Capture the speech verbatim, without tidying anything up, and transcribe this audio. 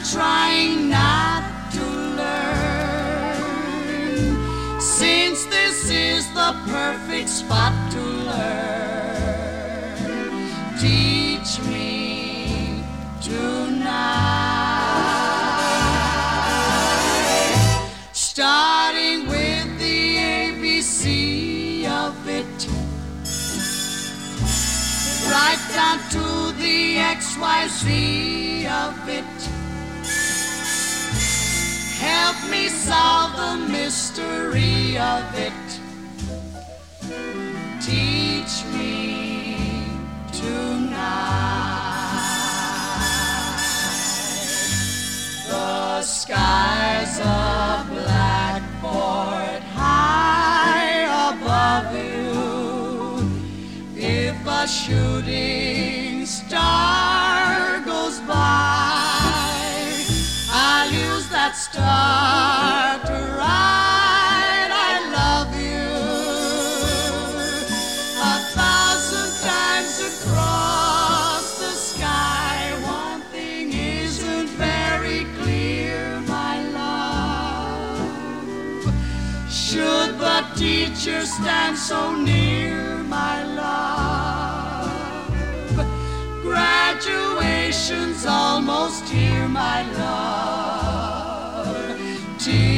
trying not to learn, since this is the perfect spot to learn. Teach me tonight, starting with the A B C of it, right down to the X Y Z of it. Help me solve the mystery of it. Teach me tonight. The sky's a blackboard high above you. If a shooting star goes by, I'll use that star to write I love you a thousand times across the sky. One thing isn't very clear, my love. Should the teacher stand so near, my love? Graduation's almost here, my love. Teach